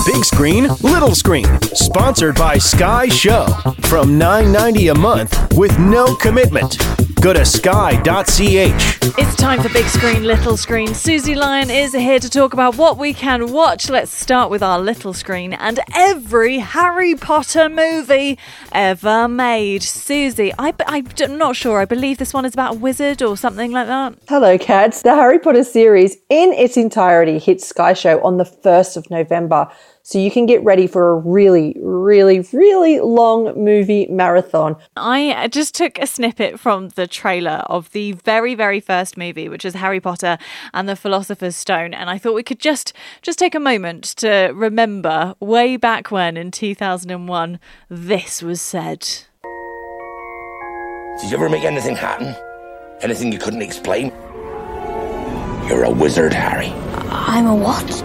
Big Screen, Little Screen, sponsored by Sky Show. From $9.90 a month with no commitment. Go to sky.ch. It's time for Big Screen, Little Screen. Susie Lyon is here to talk about what we can watch. Let's start with our little screen and every Harry Potter movie ever made. Susie, I'm not sure. I believe this one is about a wizard or something like that. Hello, cats. The Harry Potter series in its entirety hits Sky Show on the 1st of November. So you can get ready for a really, really, really long movie marathon. I just took a snippet from the trailer of the very, very first movie, which is Harry Potter and the Philosopher's Stone. And I thought we could just take a moment to remember way back when in 2001, this was said. Did you ever make anything happen? Anything you couldn't explain? You're a wizard, Harry. I'm a what?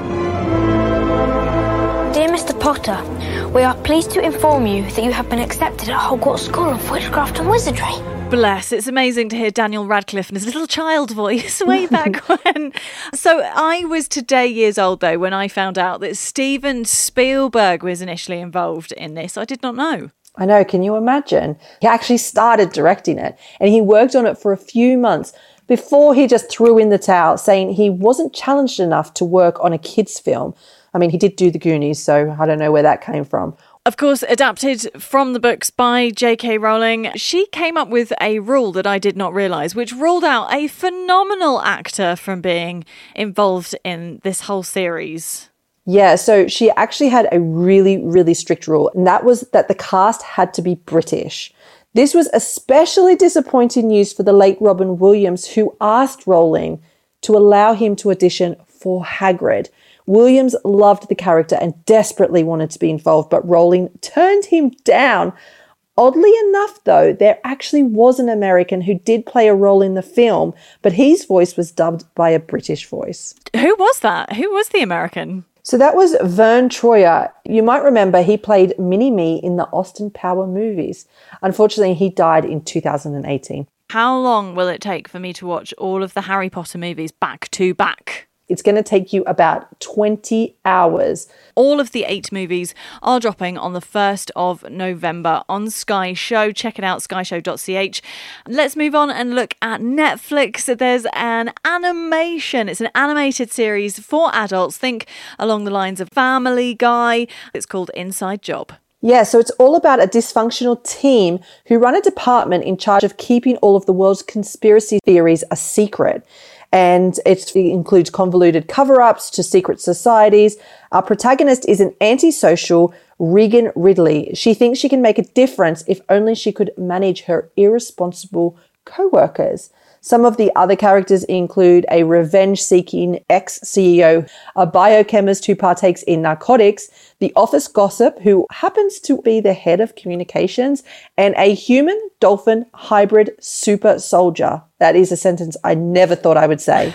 Dear Mr. Potter, we are pleased to inform you that you have been accepted at Hogwarts School of Witchcraft and Wizardry. Bless, it's amazing to hear Daniel Radcliffe in his little child voice way back when. So I was today years old, though, when I found out that Steven Spielberg was initially involved in this. I did not know. I know, can you imagine? He actually started directing it and he worked on it for a few months before he just threw in the towel, saying he wasn't challenged enough to work on a kid's film. I mean, he did do The Goonies, so I don't know where that came from. Of course, adapted from the books by J.K. Rowling, she came up with a rule that I did not realise, which ruled out a phenomenal actor from being involved in this whole series. Yeah, so she actually had a really, really strict rule, and that was that the cast had to be British. This was especially disappointing news for the late Robin Williams, who asked Rowling to allow him to audition for Hagrid. Williams loved the character and desperately wanted to be involved, but Rowling turned him down. Oddly enough, though, there actually was an American who did play a role in the film, but his voice was dubbed by a British voice. Who was that? Who was the American? So that was Vern Troyer. You might remember he played Mini-Me in the Austin Power movies. Unfortunately, he died in 2018. How long will it take for me to watch all of the Harry Potter movies back to back? It's going to take you about 20 hours. All of the 8 movies are dropping on the 1st of November on Sky Show. Check it out, skyshow.ch. Let's move on and look at Netflix. There's an animation. It's an animated series for adults. Think along the lines of Family Guy. It's called Inside Job. Yeah, so it's all about a dysfunctional team who run a department in charge of keeping all of the world's conspiracy theories a secret. And it includes convoluted cover-ups to secret societies. Our protagonist is an antisocial Regan Ridley. She thinks she can make a difference if only she could manage her irresponsible co-workers. Some of the other characters include a revenge-seeking ex-CEO, a biochemist who partakes in narcotics, the office gossip who happens to be the head of communications, and a human-dolphin hybrid super soldier. That is a sentence I never thought I would say.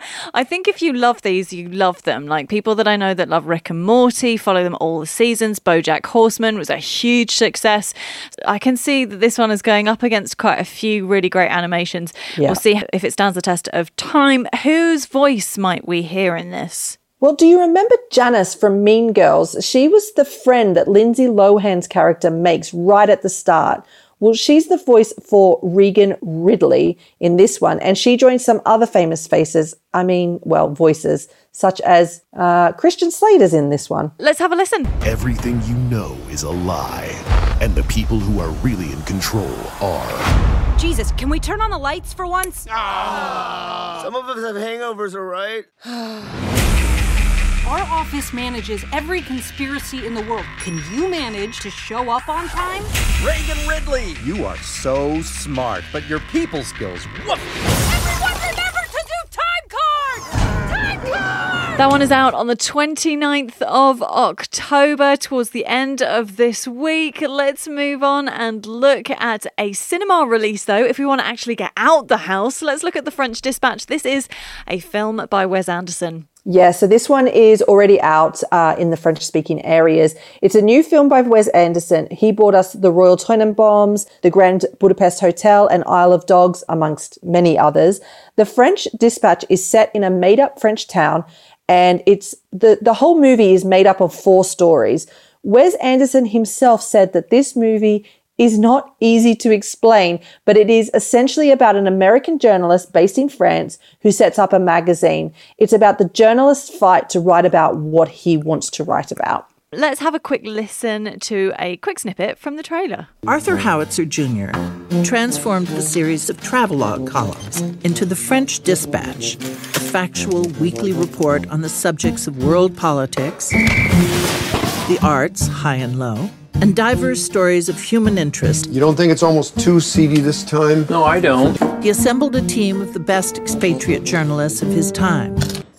I think if you love these, you love them. Like people that I know that love Rick and Morty, follow them all the seasons. BoJack Horseman was a huge success. I can see that this one is going up against quite a few really great animations. Yeah. We'll see if it stands the test of time. Whose voice might we hear in this? Well, do you remember Janice from Mean Girls? She was the friend that Lindsay Lohan's character makes right at the start. Well, she's the voice for Regan Ridley in this one, and she joins some other famous voices, such as Christian Slater's in this one. Let's have a listen. Everything you know is a lie, and the people who are really in control are... Jesus, can we turn on the lights for once? Some of us have hangovers, all right? Our office manages every conspiracy in the world. Can you manage to show up on time? Regan Ridley! You are so smart, but your people skills, woof! Everyone remember to do time card! Time card! That one is out on the 29th of October, towards the end of this week. Let's move on and look at a cinema release, though. If we want to actually get out the house, let's look at The French Dispatch. This is a film by Wes Anderson. Yeah, so this one is already out in the French-speaking areas. It's a new film by Wes Anderson. He brought us The Royal Tenenbaums, The Grand Budapest Hotel, and Isle of Dogs, amongst many others. The French Dispatch is set in a made-up French town, And it's the whole movie is made up of 4 stories. Wes Anderson himself said that this movie is not easy to explain, but it is essentially about an American journalist based in France who sets up a magazine. It's about the journalist's fight to write about what he wants to write about. Let's have a quick listen to a quick snippet from the trailer. Arthur Howitzer Jr. transformed the series of travelogue columns into the French Dispatch, a factual weekly report on the subjects of world politics, the arts, high and low, and diverse stories of human interest. You don't think it's almost too seedy this time? No, I don't. He assembled a team of the best expatriate journalists of his time.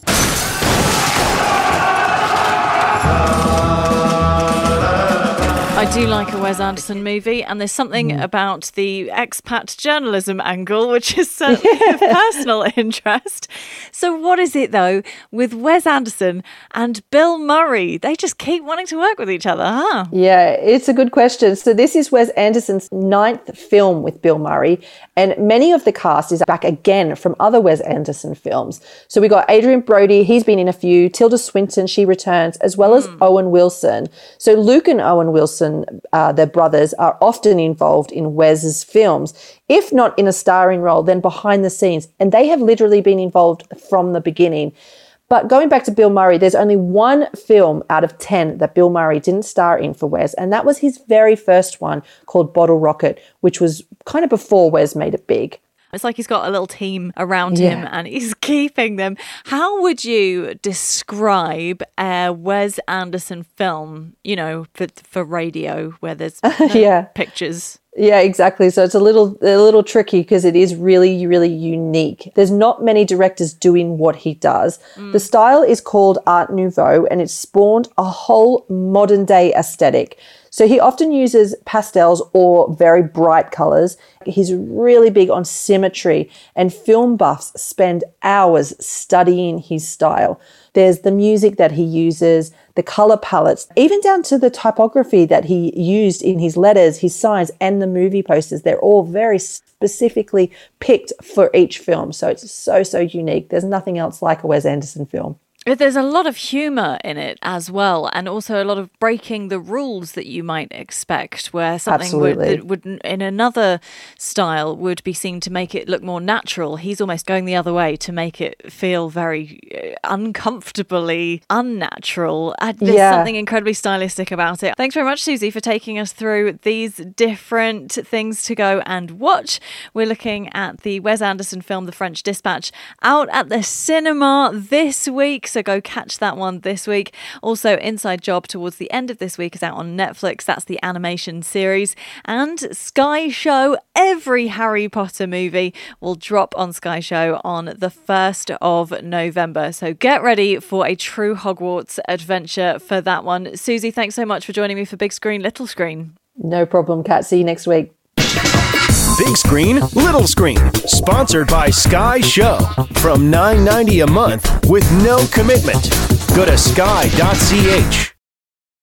I do like a Wes Anderson movie, and there's something about the expat journalism angle which is certainly of personal interest. So what is it, though, with Wes Anderson and Bill Murray? They just keep wanting to work with each other, huh? Yeah, it's a good question. So this is Wes Anderson's 9th film with Bill Murray, and many of the cast is back again from other Wes Anderson films. So we got Adrian Brody, he's been in a few, Tilda Swinton, she returns, as well as Owen Wilson. So Luke and Owen Wilson, their brothers, are often involved in Wes's films, if not in a starring role, then behind the scenes. And they have literally been involved from the beginning. But going back to Bill Murray, there's only one film out of 10 that Bill Murray didn't star in for Wes, and that was his very first one called Bottle Rocket, which was kind of before Wes made it big. It's like he's got a little team around him and he's keeping them. How would you describe a Wes Anderson film, you know, for radio where there's pictures? Yeah, exactly. So it's a little tricky because it is really, really unique. There's not many directors doing what he does. The style is called Art Nouveau, and it's spawned a whole modern day aesthetic. So he often uses pastels or very bright colors. He's really big on symmetry, and film buffs spend hours studying his style. There's the music that he uses, the color palettes, even down to the typography that he used in his letters, his signs, and the movie posters. They're all very specifically picked for each film. So it's so unique. There's nothing else like a Wes Anderson film. There's a lot of humour in it as well, and also a lot of breaking the rules that you might expect, where something would in another style would be seen to make it look more natural. He's almost going the other way to make it feel very uncomfortably unnatural. There's something incredibly stylistic about it. Thanks very much, Susie, for taking us through these different things to go and watch. We're looking at the Wes Anderson film, The French Dispatch, out at the cinema this week. So go catch that one this week. Also, Inside Job towards the end of this week is out on Netflix. That's the animation series. And Sky Show, every Harry Potter movie will drop on Sky Show on the 1st of November. So get ready for a true Hogwarts adventure for that one. Susie, thanks so much for joining me for Big Screen, Little Screen. No problem, Kat. See you next week. Big Screen, Little Screen, sponsored by Sky Show. From $9.90 a month with no commitment. Go to sky.ch.